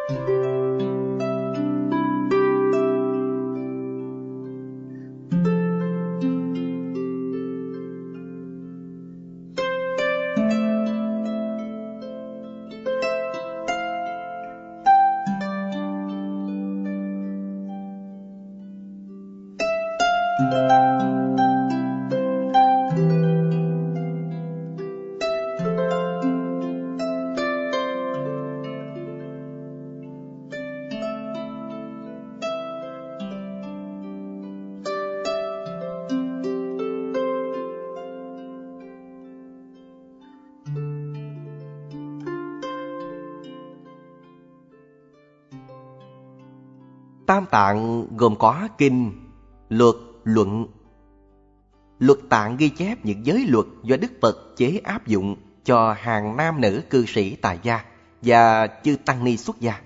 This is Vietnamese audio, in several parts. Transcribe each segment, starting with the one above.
Tam Tạng gồm có kinh, luật, luận. Luật Tạng ghi chép những giới luật do Đức Phật chế áp dụng cho hàng nam nữ cư sĩ tại gia và chư tăng ni xuất gia.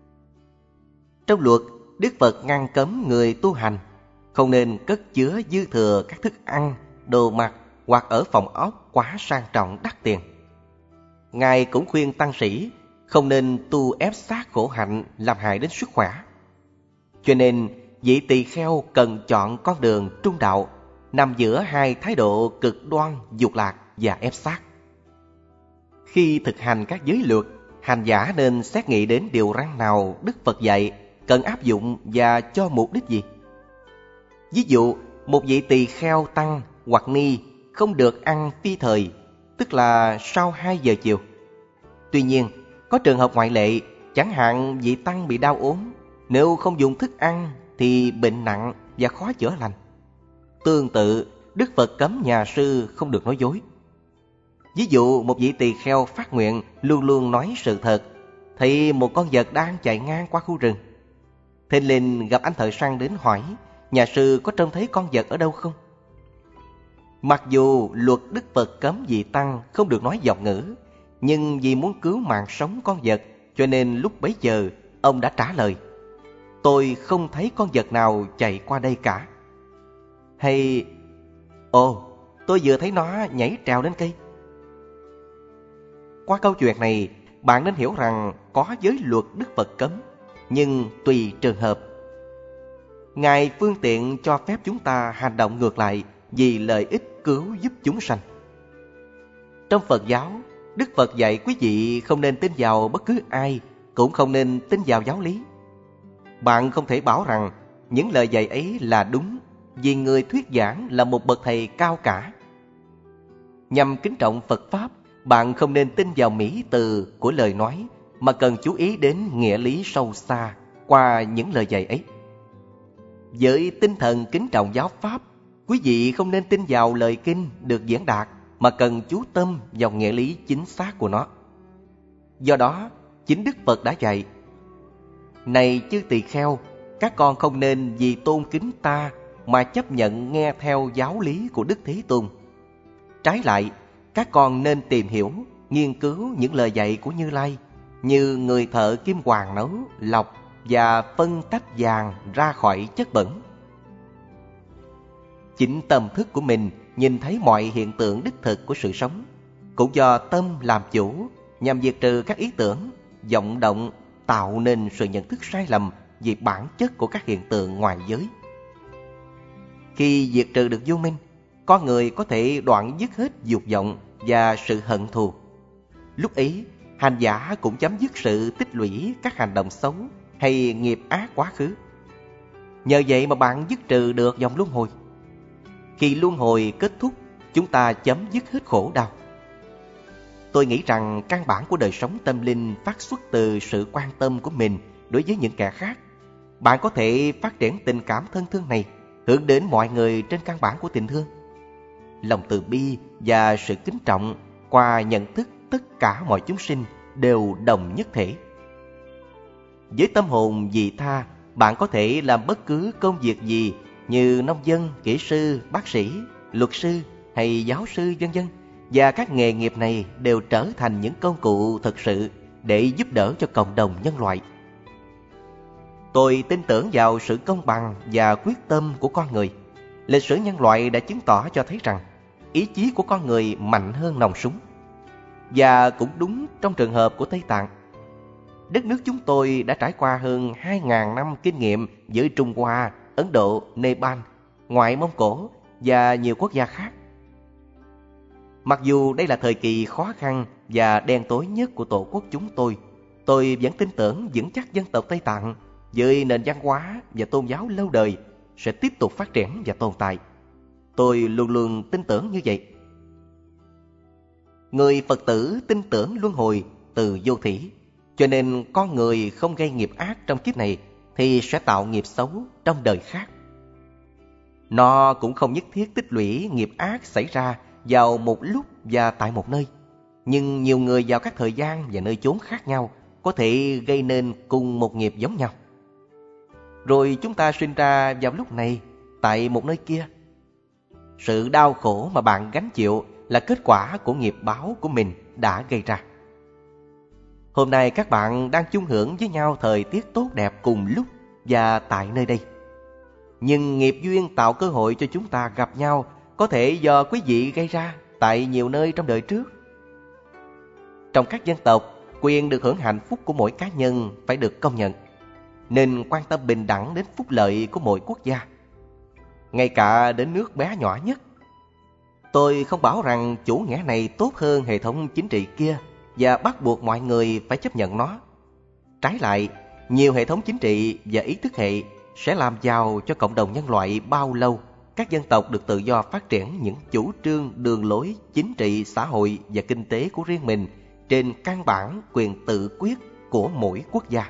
Trong luật, Đức Phật ngăn cấm người tu hành không nên cất chứa dư thừa các thức ăn, đồ mặc hoặc ở phòng ốc quá sang trọng đắt tiền. Ngài cũng khuyên tăng sĩ không nên tu ép sát khổ hạnh làm hại đến sức khỏe. Cho nên, vị tỳ kheo cần chọn con đường trung đạo, nằm giữa hai thái độ cực đoan dục lạc và ép sát. Khi thực hành các giới luật, hành giả nên xét nghĩ đến điều răn nào Đức Phật dạy, cần áp dụng và cho mục đích gì. Ví dụ, một vị tỳ kheo tăng hoặc ni không được ăn phi thời, tức là sau 2 giờ chiều. Tuy nhiên, có trường hợp ngoại lệ, chẳng hạn vị tăng bị đau ốm, nếu không dùng thức ăn thì bệnh nặng và khó chữa lành. Tương tự, Đức Phật cấm nhà sư không được nói dối. Ví dụ, một vị tỳ kheo phát nguyện luôn luôn nói sự thật, thì một con vật đang chạy ngang qua khu rừng. Thình lình gặp anh thợ săn đến hỏi, nhà sư có trông thấy con vật ở đâu không? Mặc dù luật Đức Phật cấm vị tăng không được nói vọng ngữ, nhưng vì muốn cứu mạng sống con vật, cho nên lúc bấy giờ ông đã trả lời, tôi không thấy con vật nào chạy qua đây cả. Hay, tôi vừa thấy nó nhảy trèo lên cây. Qua câu chuyện này, bạn nên hiểu rằng có giới luật Đức Phật cấm, nhưng tùy trường hợp. Ngài phương tiện cho phép chúng ta hành động ngược lại vì lợi ích cứu giúp chúng sanh. Trong Phật giáo, Đức Phật dạy quý vị không nên tin vào bất cứ ai, cũng không nên tin vào giáo lý. Bạn không thể bảo rằng những lời dạy ấy là đúng vì người thuyết giảng là một bậc thầy cao cả. Nhằm kính trọng Phật Pháp, bạn không nên tin vào mỹ từ của lời nói, mà cần chú ý đến nghĩa lý sâu xa qua những lời dạy ấy. Với tinh thần kính trọng giáo Pháp, quý vị không nên tin vào lời kinh được diễn đạt, mà cần chú tâm vào nghĩa lý chính xác của nó. Do đó, chính Đức Phật đã dạy, này chư tỳ kheo, các con không nên vì tôn kính ta mà chấp nhận nghe theo giáo lý của Đức Thế Tôn. Trái lại, các con nên tìm hiểu, nghiên cứu những lời dạy của Như Lai, như người thợ kim hoàng nấu, lọc và phân tách vàng ra khỏi chất bẩn. Chính tâm thức của mình nhìn thấy mọi hiện tượng đích thực của sự sống, cũng do tâm làm chủ nhằm diệt trừ các ý tưởng, vọng động, tạo nên sự nhận thức sai lầm về bản chất của các hiện tượng ngoài giới. Khi diệt trừ được vô minh, con người có thể đoạn dứt hết dục vọng và sự hận thù. Lúc ấy, hành giả cũng chấm dứt sự tích lũy các hành động xấu hay nghiệp ác quá khứ. Nhờ vậy mà bạn dứt trừ được vòng luân hồi. Khi luân hồi kết thúc, chúng ta chấm dứt hết khổ đau. Tôi nghĩ rằng căn bản của đời sống tâm linh phát xuất từ sự quan tâm của mình đối với những kẻ khác. Bạn có thể phát triển tình cảm thân thương này hướng đến mọi người trên căn bản của tình thương. Lòng từ bi và sự kính trọng qua nhận thức tất cả mọi chúng sinh đều đồng nhất thể. Với tâm hồn vị tha, bạn có thể làm bất cứ công việc gì như nông dân, kỹ sư, bác sĩ, luật sư hay giáo sư vân vân, và các nghề nghiệp này đều trở thành những công cụ thực sự để giúp đỡ cho cộng đồng nhân loại. Tôi tin tưởng vào sự công bằng và quyết tâm của con người. Lịch sử nhân loại đã chứng tỏ cho thấy rằng ý chí của con người mạnh hơn nòng súng. Và cũng đúng trong trường hợp của Tây Tạng. Đất nước chúng tôi đã trải qua hơn 2.000 năm kinh nghiệm với Trung Hoa, Ấn Độ, Nepal, ngoại Mông Cổ và nhiều quốc gia khác. Mặc dù đây là thời kỳ khó khăn và đen tối nhất của tổ quốc chúng tôi vẫn tin tưởng vững chắc dân tộc Tây Tạng với nền văn hóa và tôn giáo lâu đời sẽ tiếp tục phát triển và tồn tại. Tôi luôn luôn tin tưởng như vậy. Người Phật tử tin tưởng luân hồi từ vô thủy, cho nên con người không gây nghiệp ác trong kiếp này thì sẽ tạo nghiệp xấu trong đời khác. Nó cũng không nhất thiết tích lũy nghiệp ác xảy ra vào một lúc và tại một nơi, nhưng nhiều người vào các thời gian và nơi chốn khác nhau có thể gây nên cùng một nghiệp giống nhau. Rồi chúng ta sinh ra vào lúc này tại một nơi kia. Sự đau khổ mà bạn gánh chịu là kết quả của nghiệp báo của mình đã gây ra. Hôm nay các bạn đang chung hưởng với nhau thời tiết tốt đẹp cùng lúc và tại nơi đây. Nhưng nghiệp duyên tạo cơ hội cho chúng ta gặp nhau có thể do quý vị gây ra tại nhiều nơi trong đời trước. Trong các dân tộc, quyền được hưởng hạnh phúc của mỗi cá nhân phải được công nhận, nên quan tâm bình đẳng đến phúc lợi của mỗi quốc gia, ngay cả đến nước bé nhỏ nhất. Tôi không bảo rằng chủ nghĩa này tốt hơn hệ thống chính trị kia và bắt buộc mọi người phải chấp nhận nó. Trái lại, nhiều hệ thống chính trị và ý thức hệ sẽ làm giàu cho cộng đồng nhân loại bao lâu các dân tộc được tự do phát triển những chủ trương, đường lối, chính trị, xã hội và kinh tế của riêng mình trên căn bản quyền tự quyết của mỗi quốc gia.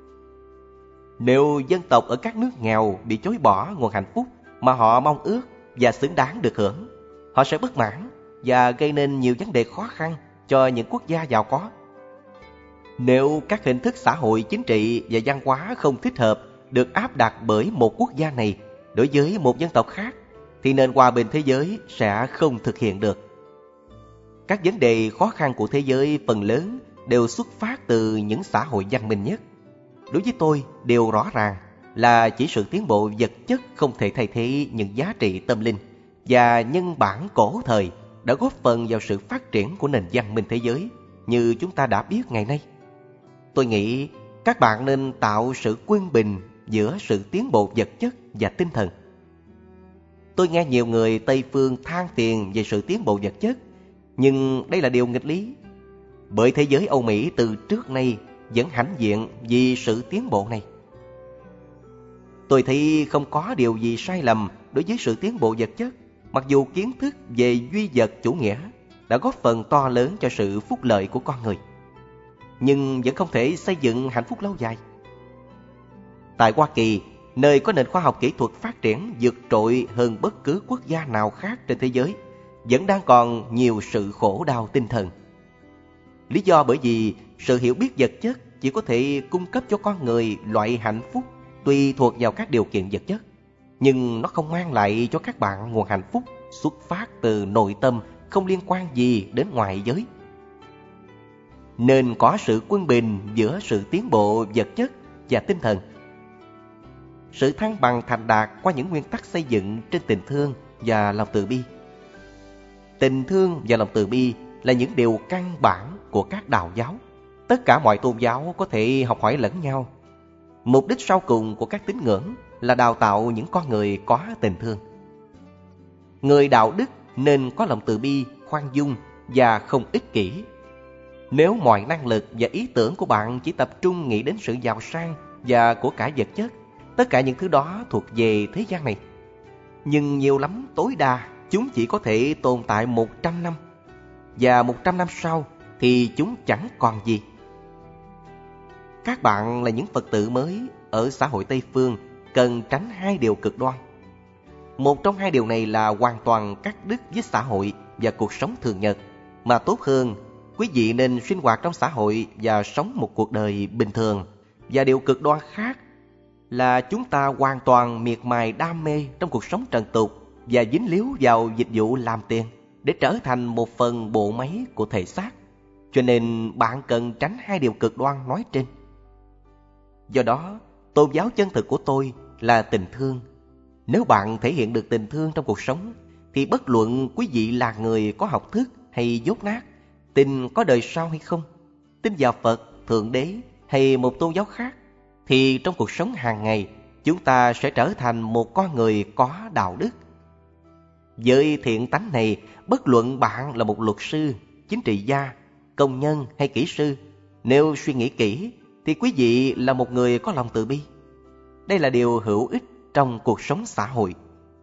Nếu dân tộc ở các nước nghèo bị chối bỏ nguồn hạnh phúc mà họ mong ước và xứng đáng được hưởng, họ sẽ bất mãn và gây nên nhiều vấn đề khó khăn cho những quốc gia giàu có. Nếu các hình thức xã hội, chính trị và văn hóa không thích hợp được áp đặt bởi một quốc gia này đối với một dân tộc khác, thì nền hòa bình thế giới sẽ không thực hiện được. Các vấn đề khó khăn của thế giới phần lớn đều xuất phát từ những xã hội văn minh nhất. Đối với tôi, điều rõ ràng là chỉ sự tiến bộ vật chất không thể thay thế những giá trị tâm linh và nhân bản cổ thời đã góp phần vào sự phát triển của nền văn minh thế giới như chúng ta đã biết ngày nay. Tôi nghĩ các bạn nên tạo sự quân bình giữa sự tiến bộ vật chất và tinh thần. Tôi nghe nhiều người Tây phương than phiền về sự tiến bộ vật chất, nhưng đây là điều nghịch lý. Bởi thế giới Âu Mỹ từ trước nay vẫn hãnh diện vì sự tiến bộ này. Tôi thấy không có điều gì sai lầm đối với sự tiến bộ vật chất, mặc dù kiến thức về duy vật chủ nghĩa đã góp phần to lớn cho sự phúc lợi của con người, nhưng vẫn không thể xây dựng hạnh phúc lâu dài. Tại Hoa Kỳ, nơi có nền khoa học kỹ thuật phát triển vượt trội hơn bất cứ quốc gia nào khác trên thế giới, vẫn đang còn nhiều sự khổ đau tinh thần. Lý do bởi vì sự hiểu biết vật chất chỉ có thể cung cấp cho con người loại hạnh phúc tùy thuộc vào các điều kiện vật chất, nhưng nó không mang lại cho các bạn nguồn hạnh phúc xuất phát từ nội tâm, không liên quan gì đến ngoại giới. Nên có sự quân bình giữa sự tiến bộ vật chất và tinh thần. Sự thăng bằng thành đạt qua những nguyên tắc xây dựng trên tình thương và lòng từ bi. Tình thương và lòng từ bi là những điều căn bản của các đạo giáo. Tất cả mọi tôn giáo có thể học hỏi lẫn nhau. Mục đích sau cùng của các tín ngưỡng là đào tạo những con người có tình thương. Người đạo đức nên có lòng từ bi, khoan dung và không ích kỷ. Nếu mọi năng lực và ý tưởng của bạn chỉ tập trung nghĩ đến sự giàu sang và của cải vật chất, tất cả những thứ đó thuộc về thế gian này. Nhưng nhiều lắm, tối đa chúng chỉ có thể tồn tại 100 năm, và 100 năm sau thì chúng chẳng còn gì. Các bạn là những Phật tử mới ở xã hội Tây Phương cần tránh hai điều cực đoan. Một trong hai điều này là hoàn toàn cắt đứt với xã hội và cuộc sống thường nhật, mà tốt hơn, quý vị nên sinh hoạt trong xã hội và sống một cuộc đời bình thường. Và điều cực đoan khác là chúng ta hoàn toàn miệt mài đam mê trong cuộc sống trần tục và dính líu vào dịch vụ làm tiền để trở thành một phần bộ máy của thể xác. Cho nên bạn cần tránh hai điều cực đoan nói trên. Do đó, tôn giáo chân thực của tôi là tình thương. Nếu bạn thể hiện được tình thương trong cuộc sống, thì bất luận quý vị là người có học thức hay dốt nát, tin có đời sau hay không, tin vào Phật, Thượng Đế hay một tôn giáo khác, thì trong cuộc sống hàng ngày chúng ta sẽ trở thành một con người có đạo đức. Với thiện tánh này, bất luận bạn là một luật sư, chính trị gia, công nhân hay kỹ sư, nếu suy nghĩ kỹ thì quý vị là một người có lòng từ bi. Đây là điều hữu ích trong cuộc sống xã hội.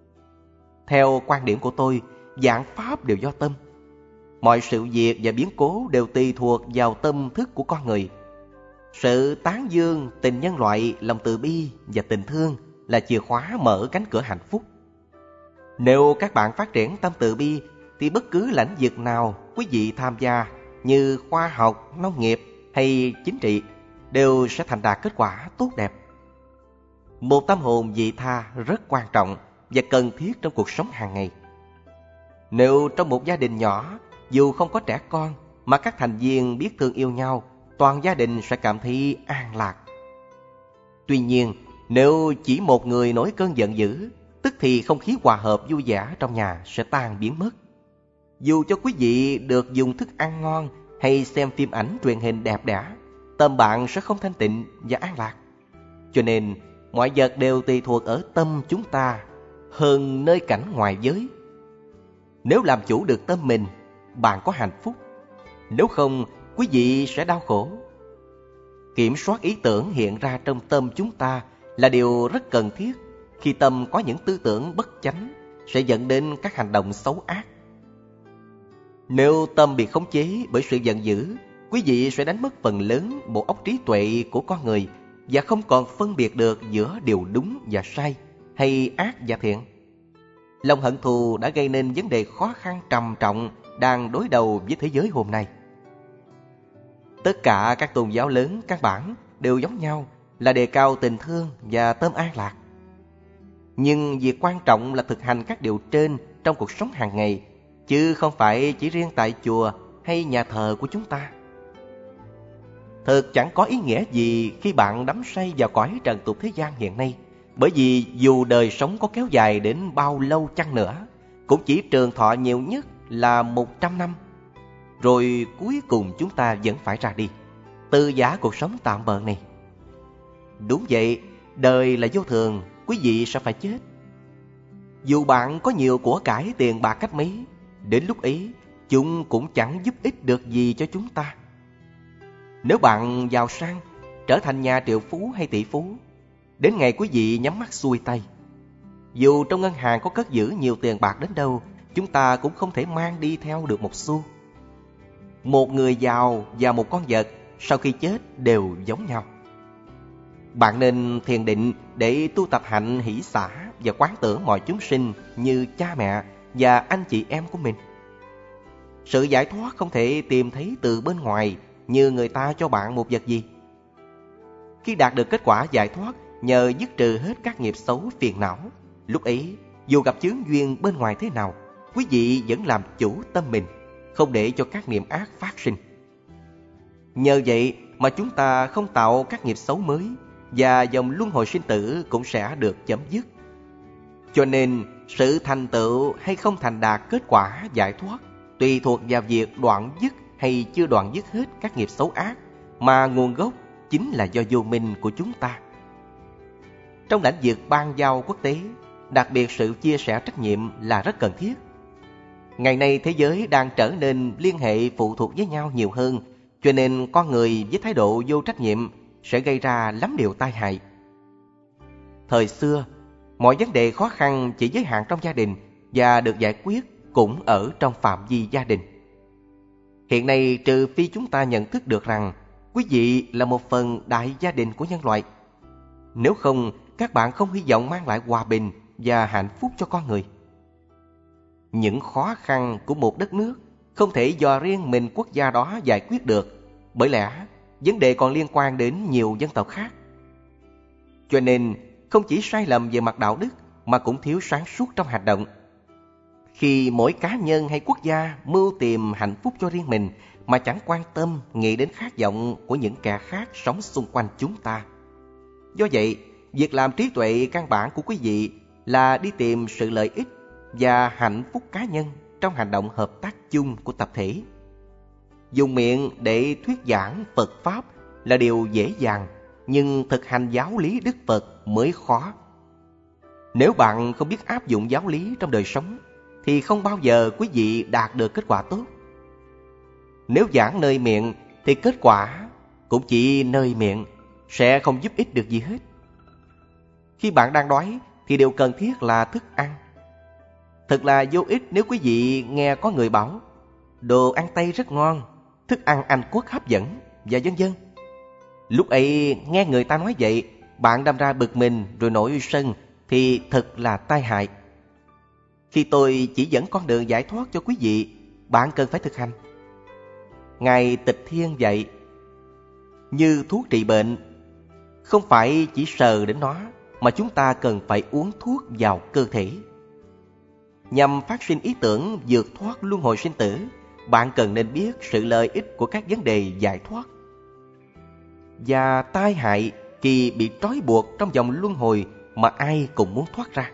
Theo quan điểm của tôi, vạn pháp đều do tâm. Mọi sự việc và biến cố đều tùy thuộc vào tâm thức của con người. Sự tán dương tình nhân loại, lòng từ bi và tình thương là chìa khóa mở cánh cửa hạnh phúc. Nếu các bạn phát triển tâm từ bi thì bất cứ lĩnh vực nào quý vị tham gia như khoa học, nông nghiệp hay chính trị đều sẽ thành đạt kết quả tốt đẹp. Một tâm hồn vị tha rất quan trọng và cần thiết trong cuộc sống hàng ngày. Nếu trong một gia đình nhỏ, dù không có trẻ con mà các thành viên biết thương yêu nhau, toàn gia đình sẽ cảm thấy an lạc. Tuy nhiên, nếu chỉ một người nổi cơn giận dữ, tức thì không khí hòa hợp vui vẻ trong nhà sẽ tan biến mất. Dù cho quý vị được dùng thức ăn ngon hay xem phim ảnh truyền hình đẹp đẽ, tâm bạn sẽ không thanh tịnh và an lạc. Cho nên, mọi vật đều tùy thuộc ở tâm chúng ta hơn nơi cảnh ngoài giới. Nếu làm chủ được tâm mình, bạn có hạnh phúc. Nếu không, quý vị sẽ đau khổ. Kiểm soát ý tưởng hiện ra trong tâm chúng ta là điều rất cần thiết. Khi tâm có những tư tưởng bất chánh, sẽ dẫn đến các hành động xấu ác. Nếu tâm bị khống chế bởi sự giận dữ, quý vị sẽ đánh mất phần lớn bộ óc trí tuệ của con người và không còn phân biệt được giữa điều đúng và sai, hay ác và thiện. Lòng hận thù đã gây nên vấn đề khó khăn trầm trọng đang đối đầu với thế giới hôm nay. Tất cả các tôn giáo lớn căn bản đều giống nhau là đề cao tình thương và tâm an lạc. Nhưng việc quan trọng là thực hành các điều trên trong cuộc sống hàng ngày, chứ không phải chỉ riêng tại chùa hay nhà thờ của chúng ta. Thật chẳng có ý nghĩa gì khi bạn đắm say vào cõi trần tục thế gian hiện nay, bởi vì dù đời sống có kéo dài đến bao lâu chăng nữa, cũng chỉ trường thọ nhiều nhất là 100 năm. Rồi cuối cùng chúng ta vẫn phải ra đi, từ giã cuộc sống tạm bợ này. Đúng vậy, đời là vô thường, quý vị sẽ phải chết. Dù bạn có nhiều của cải tiền bạc cách mấy, đến lúc ấy chúng cũng chẳng giúp ích được gì cho chúng ta. Nếu bạn giàu sang, trở thành nhà triệu phú hay tỷ phú, đến ngày quý vị nhắm mắt xuôi tay, dù trong ngân hàng có cất giữ nhiều tiền bạc đến đâu, chúng ta cũng không thể mang đi theo được một xu. Một người giàu và một con vật sau khi chết đều giống nhau. Bạn nên thiền định để tu tập hạnh hỷ xả và quán tưởng mọi chúng sinh như cha mẹ và anh chị em của mình. Sự giải thoát không thể tìm thấy từ bên ngoài như người ta cho bạn một vật gì. Khi đạt được kết quả giải thoát nhờ dứt trừ hết các nghiệp xấu phiền não, lúc ấy dù gặp chướng duyên bên ngoài thế nào, quý vị vẫn làm chủ tâm mình, không để cho các niệm ác phát sinh. Nhờ vậy mà chúng ta không tạo các nghiệp xấu mới, và dòng luân hồi sinh tử cũng sẽ được chấm dứt. Cho nên sự thành tựu hay không thành đạt kết quả giải thoát tùy thuộc vào việc đoạn dứt hay chưa đoạn dứt hết các nghiệp xấu ác, mà nguồn gốc chính là do vô minh của chúng ta. Trong lĩnh vực ban giao quốc tế, đặc biệt sự chia sẻ trách nhiệm là rất cần thiết. Ngày nay thế giới đang trở nên liên hệ phụ thuộc với nhau nhiều hơn, cho nên con người với thái độ vô trách nhiệm sẽ gây ra lắm điều tai hại. Thời xưa, mọi vấn đề khó khăn chỉ giới hạn trong gia đình và được giải quyết cũng ở trong phạm vi gia đình. Hiện nay, trừ phi chúng ta nhận thức được rằng quý vị là một phần đại gia đình của nhân loại, nếu không các bạn không hy vọng mang lại hòa bình và hạnh phúc cho con người. Những khó khăn của một đất nước không thể do riêng mình quốc gia đó giải quyết được, bởi lẽ vấn đề còn liên quan đến nhiều dân tộc khác. Cho nên không chỉ sai lầm về mặt đạo đức mà cũng thiếu sáng suốt trong hành động. Khi mỗi cá nhân hay quốc gia mưu tìm hạnh phúc cho riêng mình mà chẳng quan tâm nghĩ đến khát vọng của những kẻ khác sống xung quanh chúng ta. Do vậy, việc làm trí tuệ căn bản của quý vị là đi tìm sự lợi ích và hạnh phúc cá nhân trong hành động hợp tác chung của tập thể. Dùng miệng để thuyết giảng Phật Pháp là điều dễ dàng, nhưng thực hành giáo lý Đức Phật mới khó. Nếu bạn không biết áp dụng giáo lý trong đời sống, thì không bao giờ quý vị đạt được kết quả tốt. Nếu giảng nơi miệng, thì kết quả cũng chỉ nơi miệng, sẽ không giúp ích được gì hết. Khi bạn đang đói, thì điều cần thiết là thức ăn. Thật là vô ích nếu quý vị nghe có người bảo đồ ăn Tây rất ngon, thức ăn Anh Quốc hấp dẫn, và vân vân. Lúc ấy nghe người ta nói vậy, bạn đâm ra bực mình rồi nổi sân, thì thật là tai hại. Khi tôi chỉ dẫn con đường giải thoát cho quý vị, bạn cần phải thực hành. Ngài Tịch Thiên dạy, như thuốc trị bệnh, không phải chỉ sờ đến nó, mà chúng ta cần phải uống thuốc vào cơ thể. Nhằm phát sinh ý tưởng vượt thoát luân hồi sinh tử, bạn cần nên biết sự lợi ích của các vấn đề giải thoát và tai hại khi bị trói buộc trong vòng luân hồi mà ai cũng muốn thoát ra.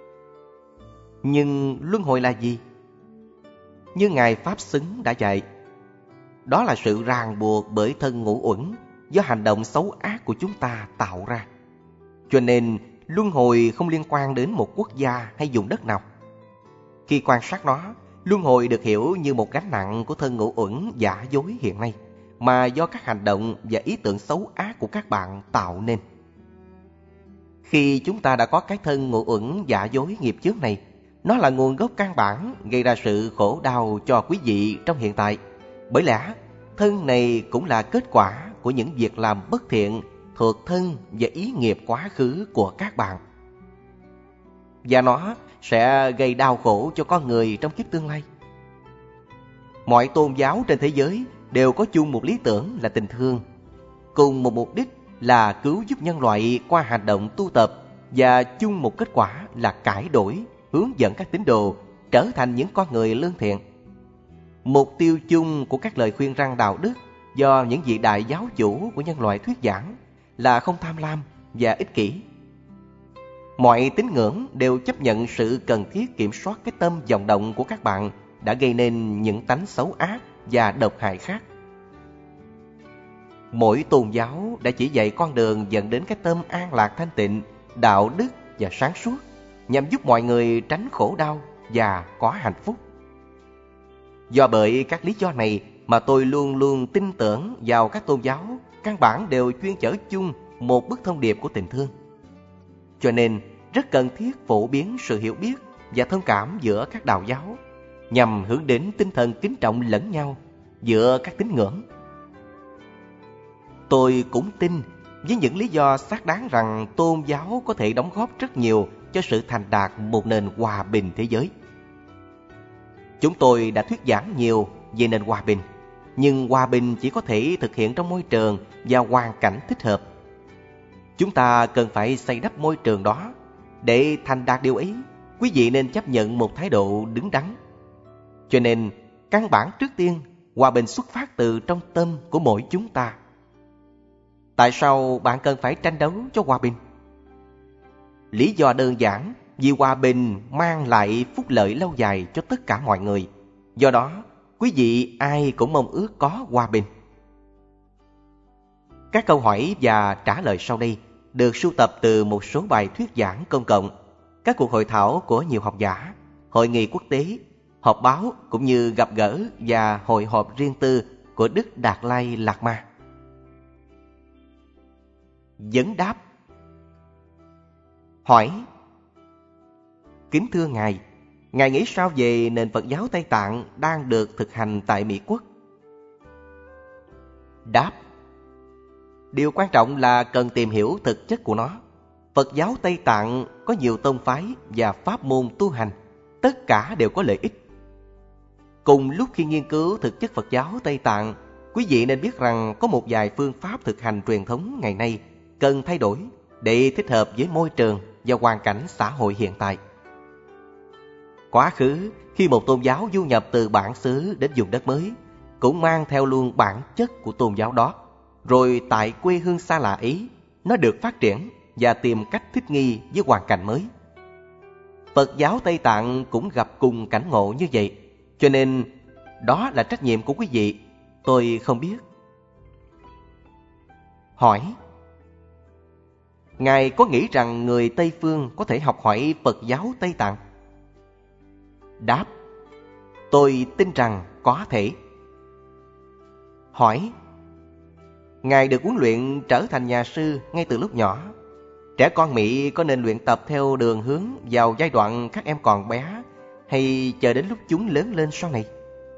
Nhưng luân hồi là gì? Như Ngài Pháp Xứng đã dạy, đó là sự ràng buộc bởi thân ngũ uẩn do hành động xấu ác của chúng ta tạo ra. Cho nên luân hồi không liên quan đến một quốc gia hay vùng đất nào. Khi quan sát nó, luân hồi được hiểu như một gánh nặng của thân ngũ uẩn giả dối hiện nay, mà do các hành động và ý tưởng xấu ác của các bạn tạo nên. Khi chúng ta đã có cái thân ngũ uẩn giả dối nghiệp chướng này, nó là nguồn gốc căn bản gây ra sự khổ đau cho quý vị trong hiện tại. Bởi lẽ, thân này cũng là kết quả của những việc làm bất thiện thuộc thân và ý nghiệp quá khứ của các bạn. Và nó sẽ gây đau khổ cho con người trong kiếp tương lai. Mọi tôn giáo trên thế giới đều có chung một lý tưởng là tình thương, cùng một mục đích là cứu giúp nhân loại qua hành động tu tập, và chung một kết quả là cải đổi, hướng dẫn các tín đồ trở thành những con người lương thiện. Mục tiêu chung của các lời khuyên răn đạo đức do những vị đại giáo chủ của nhân loại thuyết giảng là không tham lam và ích kỷ. Mọi tín ngưỡng đều chấp nhận sự cần thiết kiểm soát cái tâm vọng động của các bạn đã gây nên những tánh xấu ác và độc hại khác. Mỗi tôn giáo đã chỉ dạy con đường dẫn đến cái tâm an lạc thanh tịnh, đạo đức và sáng suốt, nhằm giúp mọi người tránh khổ đau và có hạnh phúc. Do bởi các lý do này mà tôi luôn luôn tin tưởng vào các tôn giáo, căn bản đều chuyên chở chung một bức thông điệp của tình thương. Cho nên rất cần thiết phổ biến sự hiểu biết và thông cảm giữa các đạo giáo, nhằm hướng đến tinh thần kính trọng lẫn nhau giữa các tín ngưỡng. Tôi cũng tin với những lý do xác đáng rằng tôn giáo có thể đóng góp rất nhiều cho sự thành đạt một nền hòa bình thế giới. Chúng tôi đã thuyết giảng nhiều về nền hòa bình, nhưng hòa bình chỉ có thể thực hiện trong môi trường và hoàn cảnh thích hợp. Chúng ta cần phải xây đắp môi trường đó. Để thành đạt điều ấy, quý vị nên chấp nhận một thái độ đứng đắn. Cho nên, căn bản trước tiên, hòa bình xuất phát từ trong tâm của mỗi chúng ta. Tại sao bạn cần phải tranh đấu cho hòa bình? Lý do đơn giản, vì hòa bình mang lại phúc lợi lâu dài cho tất cả mọi người. Do đó, quý vị ai cũng mong ước có hòa bình. Các câu hỏi và trả lời sau đây được sưu tập từ một số bài thuyết giảng công cộng, các cuộc hội thảo của nhiều học giả, hội nghị quốc tế, họp báo cũng như gặp gỡ và hội họp riêng tư của Đức Đạt Lai Lạt Ma. Vấn đáp. Hỏi: kính thưa Ngài, Ngài nghĩ sao về nền Phật giáo Tây Tạng đang được thực hành tại Mỹ Quốc? Đáp: điều quan trọng là cần tìm hiểu thực chất của nó. Phật giáo Tây Tạng có nhiều tông phái và pháp môn tu hành, tất cả đều có lợi ích. Cùng lúc khi nghiên cứu thực chất Phật giáo Tây Tạng, quý vị nên biết rằng có một vài phương pháp thực hành truyền thống ngày nay cần thay đổi để thích hợp với môi trường và hoàn cảnh xã hội hiện tại. Quá khứ, khi một tôn giáo du nhập từ bản xứ đến vùng đất mới, cũng mang theo luôn bản chất của tôn giáo đó. Rồi tại quê hương xa lạ ấy, nó được phát triển và tìm cách thích nghi với hoàn cảnh mới. Phật giáo Tây Tạng cũng gặp cùng cảnh ngộ như vậy. Cho nên đó là trách nhiệm của quý vị. Tôi không biết. Hỏi: Ngài có nghĩ rằng người Tây Phương có thể học hỏi Phật giáo Tây Tạng? Đáp: Tôi tin rằng có thể. Hỏi: Ngài được huấn luyện trở thành nhà sư ngay từ lúc nhỏ. Trẻ con Mỹ có nên luyện tập theo đường hướng vào giai đoạn các em còn bé, hay chờ đến lúc chúng lớn lên sau này?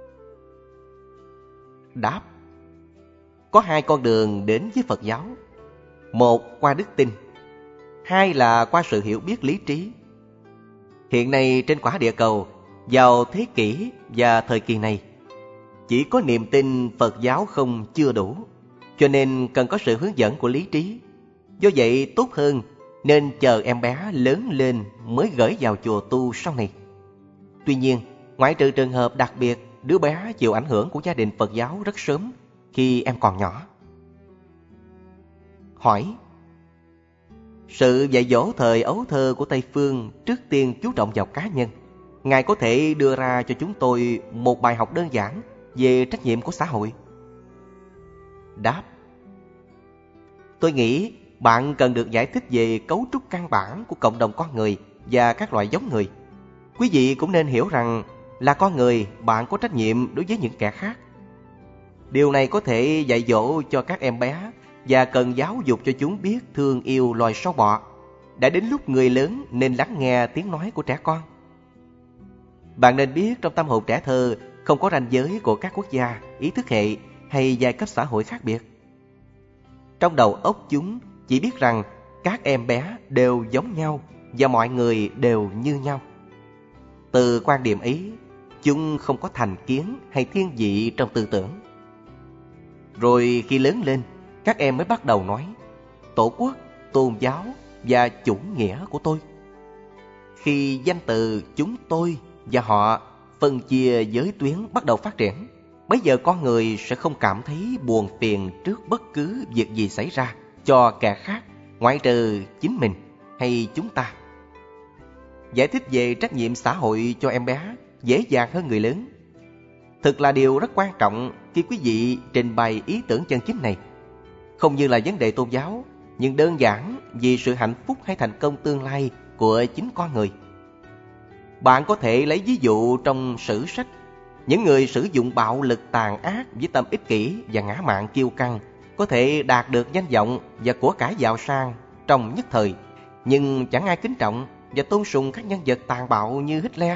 Đáp: Có hai con đường đến với Phật giáo. Một qua đức tin, hai là qua sự hiểu biết lý trí. Hiện nay trên quả địa cầu, vào thế kỷ và thời kỳ này, chỉ có niềm tin Phật giáo không chưa đủ, cho nên cần có sự hướng dẫn của lý trí. Do vậy tốt hơn nên chờ em bé lớn lên mới gửi vào chùa tu sau này. Tuy nhiên, ngoại trừ trường hợp đặc biệt đứa bé chịu ảnh hưởng của gia đình Phật giáo rất sớm khi em còn nhỏ. Hỏi: Sự dạy dỗ thời ấu thơ của Tây Phương trước tiên chú trọng vào cá nhân. Ngài có thể đưa ra cho chúng tôi một bài học đơn giản về trách nhiệm của xã hội? Đáp: Tôi nghĩ bạn cần được giải thích về cấu trúc căn bản của cộng đồng con người và các loại giống người. Quý vị cũng nên hiểu rằng là con người, bạn có trách nhiệm đối với những kẻ khác. Điều này có thể dạy dỗ cho các em bé và cần giáo dục cho chúng biết thương yêu loài sâu bọ. Đã đến lúc người lớn nên lắng nghe tiếng nói của trẻ con. Bạn nên biết trong tâm hồn trẻ thơ không có ranh giới của các quốc gia, ý thức hệ hay giai cấp xã hội khác biệt. Trong đầu óc chúng chỉ biết rằng các em bé đều giống nhau và mọi người đều như nhau. Từ quan điểm ấy, chúng không có thành kiến hay thiên vị trong tư tưởng. Rồi khi lớn lên, các em mới bắt đầu nói tổ quốc, tôn giáo và chủ nghĩa của tôi. Khi danh từ chúng tôi và họ phân chia giới tuyến bắt đầu phát triển, bây giờ con người sẽ không cảm thấy buồn phiền trước bất cứ việc gì xảy ra cho kẻ khác ngoại trừ chính mình hay chúng ta. Giải thích về trách nhiệm xã hội cho em bé dễ dàng hơn người lớn. Thực là điều rất quan trọng khi quý vị trình bày ý tưởng chân chính này. Không như là vấn đề tôn giáo, nhưng đơn giản vì sự hạnh phúc hay thành công tương lai của chính con người. Bạn có thể lấy ví dụ trong sử sách. Những người sử dụng bạo lực tàn ác với tâm ích kỷ và ngã mạn kiêu căng có thể đạt được danh vọng và của cải giàu sang trong nhất thời, nhưng chẳng ai kính trọng và tôn sùng các nhân vật tàn bạo như Hitler.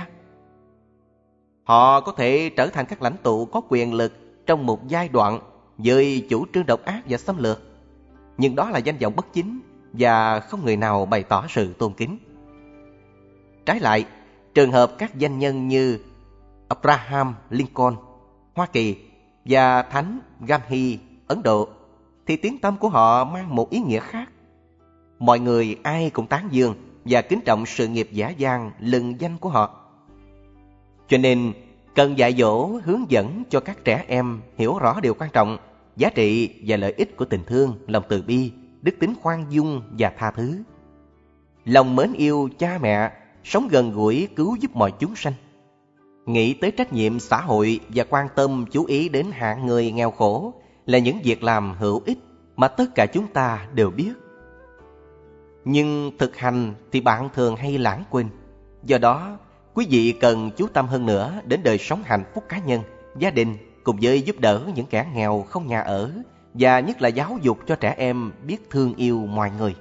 Họ có thể trở thành các lãnh tụ có quyền lực trong một giai đoạn với chủ trương độc ác và xâm lược, nhưng đó là danh vọng bất chính và không người nào bày tỏ sự tôn kính. Trái lại, trường hợp các danh nhân như Abraham Lincoln, Hoa Kỳ và Thánh Gandhi, Ấn Độ, thì tiếng tăm của họ mang một ý nghĩa khác. Mọi người ai cũng tán dương và kính trọng sự nghiệp dã dang lừng danh của họ. Cho nên, cần dạy dỗ hướng dẫn cho các trẻ em hiểu rõ điều quan trọng, giá trị và lợi ích của tình thương, lòng từ bi, đức tính khoan dung và tha thứ. Lòng mến yêu cha mẹ, sống gần gũi cứu giúp mọi chúng sanh. Nghĩ tới trách nhiệm xã hội và quan tâm chú ý đến hạng người nghèo khổ là những việc làm hữu ích mà tất cả chúng ta đều biết. Nhưng thực hành thì bạn thường hay lãng quên. Do đó, quý vị cần chú tâm hơn nữa đến đời sống hạnh phúc cá nhân, gia đình cùng với giúp đỡ những kẻ nghèo không nhà ở, và nhất là giáo dục cho trẻ em biết thương yêu mọi người.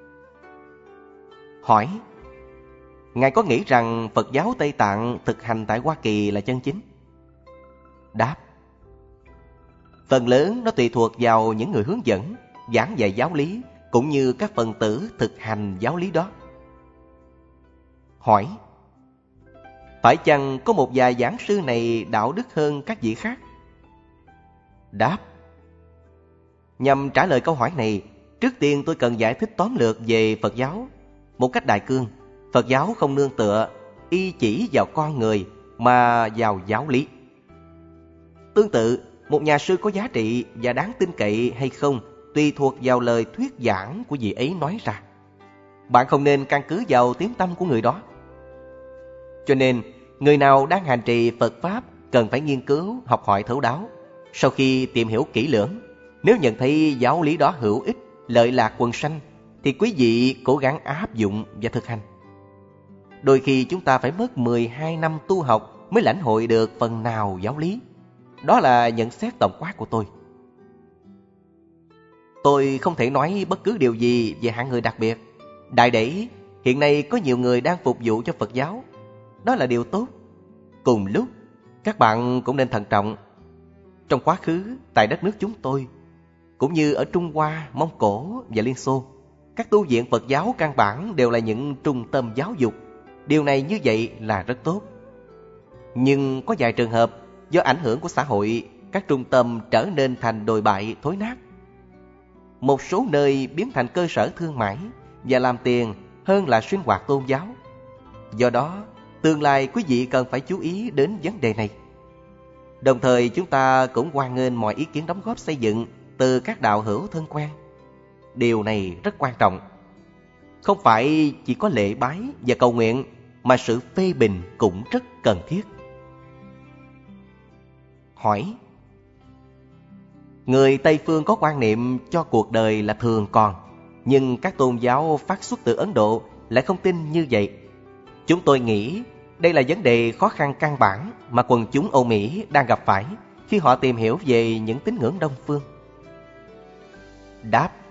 Hỏi: Ngài có nghĩ rằng Phật giáo Tây Tạng thực hành tại Hoa Kỳ là chân chính? Đáp: Phần lớn nó tùy thuộc vào những người hướng dẫn, giảng dạy giáo lý, cũng như các phần tử thực hành giáo lý đó. Hỏi: Phải chăng có một vài giảng sư này đạo đức hơn các vị khác? Đáp: Nhằm trả lời câu hỏi này, trước tiên tôi cần giải thích tóm lược về Phật giáo. Một cách đại cương, Phật giáo không nương tựa, y chỉ vào con người mà vào giáo lý. Tương tự, một nhà sư có giá trị và đáng tin cậy hay không tùy thuộc vào lời thuyết giảng của vị ấy nói ra. Bạn không nên căn cứ vào tiếng tăm của người đó. Cho nên, người nào đang hành trì Phật Pháp cần phải nghiên cứu, học hỏi thấu đáo. Sau khi tìm hiểu kỹ lưỡng, Nếu nhận thấy giáo lý đó hữu ích, lợi lạc quần sanh, thì quý vị cố gắng áp dụng và thực hành. Đôi khi chúng ta phải mất 12 năm tu học mới lãnh hội được phần nào giáo lý. Đó là nhận xét tổng quát của tôi. Tôi không thể nói bất cứ điều gì về hạng người đặc biệt. Đại để, hiện nay có nhiều người đang phục vụ cho Phật giáo. Đó là điều tốt. Cùng lúc, các bạn cũng nên thận trọng. Trong quá khứ, tại đất nước chúng tôi, cũng như ở Trung Hoa, Mông Cổ và Liên Xô, các tu viện Phật giáo căn bản đều là những trung tâm giáo dục. Điều này như vậy là rất tốt. Nhưng có vài trường hợp, do ảnh hưởng của xã hội, các trung tâm trở nên thành đồi bại thối nát. Một số nơi biến thành cơ sở thương mại và làm tiền hơn là sinh hoạt tôn giáo. Do đó, tương lai quý vị cần phải chú ý đến vấn đề này. Đồng thời chúng ta cũng hoan nghênh mọi ý kiến đóng góp xây dựng từ các đạo hữu thân quen. Điều này rất quan trọng. Không phải chỉ có lễ bái và cầu nguyện, mà sự phê bình cũng rất cần thiết. Hỏi: người Tây Phương có quan niệm cho cuộc đời là thường còn, nhưng các tôn giáo phát xuất từ Ấn Độ lại không tin như vậy. Chúng tôi nghĩ đây là vấn đề khó khăn căn bản mà quần chúng Âu Mỹ đang gặp phải khi họ tìm hiểu về những tín ngưỡng Đông Phương. Đáp: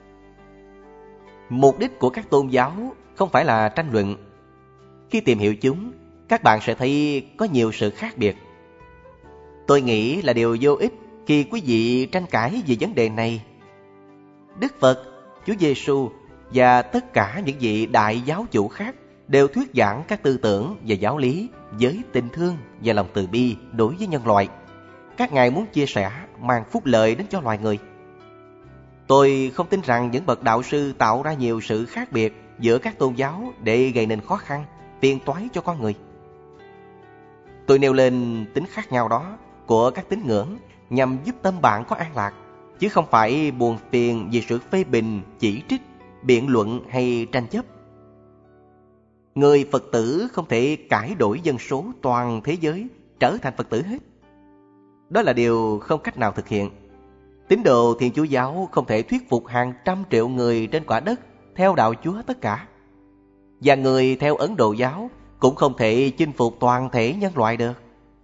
mục đích của các tôn giáo không phải là tranh luận. Khi tìm hiểu chúng, các bạn sẽ thấy có nhiều sự khác biệt. Tôi nghĩ là điều vô ích khi quý vị tranh cãi về vấn đề này. Đức Phật, Chúa Giêsu và tất cả những vị đại giáo chủ khác đều thuyết giảng các tư tưởng và giáo lý với tình thương và lòng từ bi đối với nhân loại. Các ngài muốn chia sẻ, mang phúc lợi đến cho loài người. Tôi không tin rằng những bậc đạo sư tạo ra nhiều sự khác biệt giữa các tôn giáo để gây nên khó khăn, phiền toái cho con người. Tôi nêu lên tính khác nhau đó của các tín ngưỡng nhằm giúp tâm bạn có an lạc, chứ không phải buồn phiền vì sự phê bình, chỉ trích, biện luận hay tranh chấp. Người Phật tử không thể cải đổi dân số toàn thế giới trở thành Phật tử hết. Đó là điều không cách nào thực hiện. Tín đồ Thiên Chúa giáo không thể thuyết phục hàng trăm triệu người trên quả đất theo đạo Chúa tất cả. Và người theo Ấn Độ giáo cũng không thể chinh phục toàn thể nhân loại được.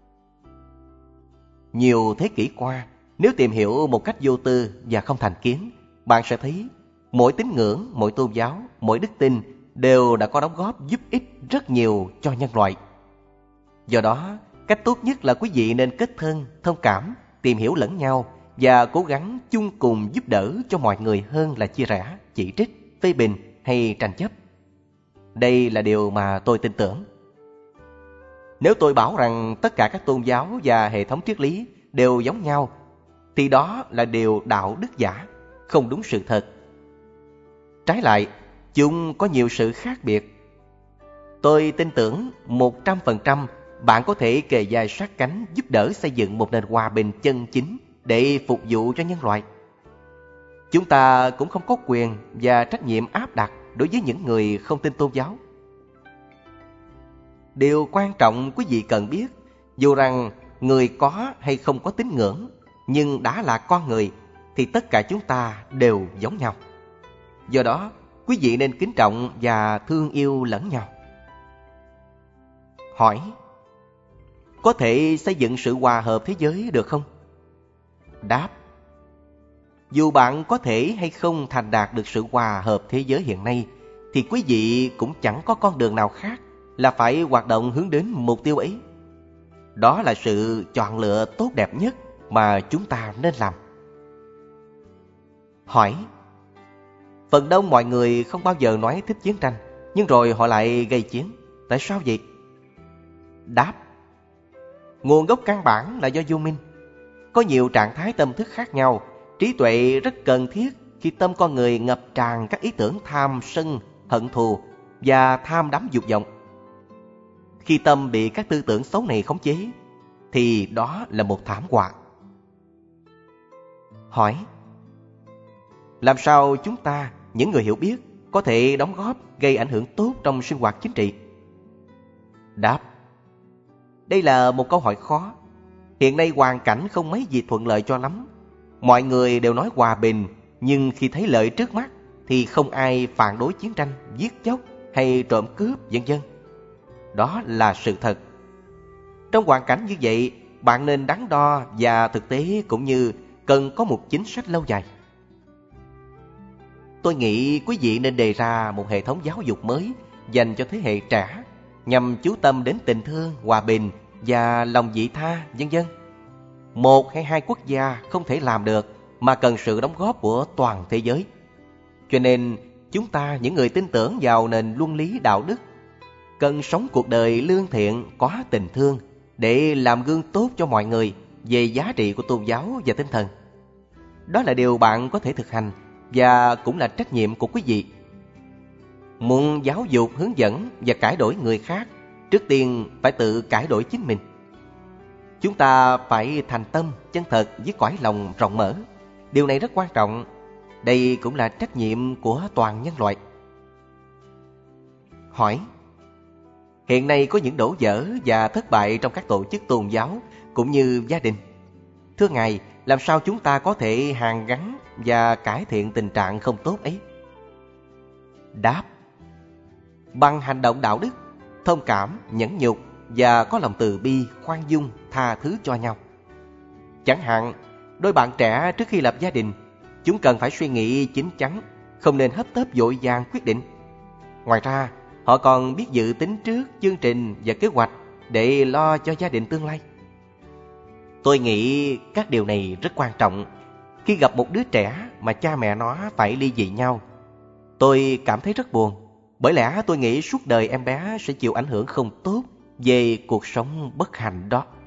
Nhiều thế kỷ qua, nếu tìm hiểu một cách vô tư và không thành kiến, bạn sẽ thấy mỗi tín ngưỡng, mỗi tôn giáo, mỗi đức tin đều đã có đóng góp giúp ích rất nhiều cho nhân loại. Do đó, cách tốt nhất là quý vị nên kết thân, thông cảm, tìm hiểu lẫn nhau và cố gắng chung cùng giúp đỡ cho mọi người hơn là chia rẽ, chỉ trích, phê bình hay tranh chấp. Đây là điều mà tôi tin tưởng. Nếu tôi bảo rằng tất cả các tôn giáo và hệ thống triết lý đều giống nhau, thì đó là điều đạo đức giả, không đúng sự thật. Trái lại, chúng có nhiều sự khác biệt. Tôi tin tưởng 100% bạn có thể kề vai sát cánh giúp đỡ xây dựng một nền hòa bình chân chính để phục vụ cho nhân loại. Chúng ta cũng không có quyền và trách nhiệm áp đặt đối với những người không tin tôn giáo. Điều quan trọng quý vị cần biết, dù rằng người có hay không có tín ngưỡng, nhưng đã là con người, thì tất cả chúng ta đều giống nhau. Do đó, quý vị nên kính trọng và thương yêu lẫn nhau. Hỏi: có thể xây dựng sự hòa hợp thế giới được không? Đáp: dù bạn có thể hay không thành đạt được sự hòa hợp thế giới hiện nay, thì quý vị cũng chẳng có con đường nào khác là phải hoạt động hướng đến mục tiêu ấy. Đó là sự chọn lựa tốt đẹp nhất mà chúng ta nên làm. Hỏi: phần đông mọi người không bao giờ nói thích chiến tranh, nhưng rồi họ lại gây chiến. Tại sao vậy? Đáp: nguồn gốc căn bản là do vô minh. Có nhiều trạng thái tâm thức khác nhau. Trí tuệ rất cần thiết khi tâm con người ngập tràn các ý tưởng tham sân, hận thù và tham đắm dục vọng. Khi tâm bị các tư tưởng xấu này khống chế, thì đó là một thảm họa. Hỏi: làm sao chúng ta, những người hiểu biết, có thể đóng góp gây ảnh hưởng tốt trong sinh hoạt chính trị? Đáp: đây là một câu hỏi khó. Hiện nay hoàn cảnh không mấy gì thuận lợi cho lắm. Mọi người đều nói hòa bình, nhưng khi thấy lợi trước mắt thì không ai phản đối chiến tranh, giết chóc hay trộm cướp vân vân. Đó là sự thật. Trong hoàn cảnh như vậy, bạn nên đắn đo và thực tế, cũng như cần có một chính sách lâu dài. Tôi nghĩ quý vị nên đề ra một hệ thống giáo dục mới dành cho thế hệ trẻ, nhằm chú tâm đến tình thương, hòa bình và lòng vị tha, vân vân. Một hay hai quốc gia không thể làm được, mà cần sự đóng góp của toàn thế giới. Cho nên chúng ta, những người tin tưởng vào nền luân lý đạo đức, cần sống cuộc đời lương thiện, có tình thương, để làm gương tốt cho mọi người về giá trị của tôn giáo và tinh thần. Đó là điều bạn có thể thực hành, và cũng là trách nhiệm của quý vị. Muốn giáo dục, hướng dẫn và cải đổi người khác, trước tiên phải tự cải đổi chính mình. Chúng ta phải thành tâm, chân thật với cõi lòng rộng mở. Điều này rất quan trọng. Đây cũng là trách nhiệm của toàn nhân loại. Hỏi: hiện nay có những đổ vỡ và thất bại trong các tổ chức tôn giáo cũng như gia đình. Thưa Ngài, làm sao chúng ta có thể hàn gắn và cải thiện tình trạng không tốt ấy? Đáp: bằng hành động đạo đức, thông cảm, nhẫn nhục và có lòng từ bi, khoan dung, tha thứ cho nhau. Chẳng hạn, đôi bạn trẻ trước khi lập gia đình, chúng cần phải suy nghĩ chín chắn, không nên hấp tấp vội vàng quyết định. Ngoài ra, họ còn biết dự tính trước chương trình và kế hoạch để lo cho gia đình tương lai. Tôi nghĩ các điều này rất quan trọng. Khi gặp một đứa trẻ mà cha mẹ nó phải ly dị nhau, tôi cảm thấy rất buồn. Bởi lẽ tôi nghĩ suốt đời em bé sẽ chịu ảnh hưởng không tốt về cuộc sống bất hạnh đó.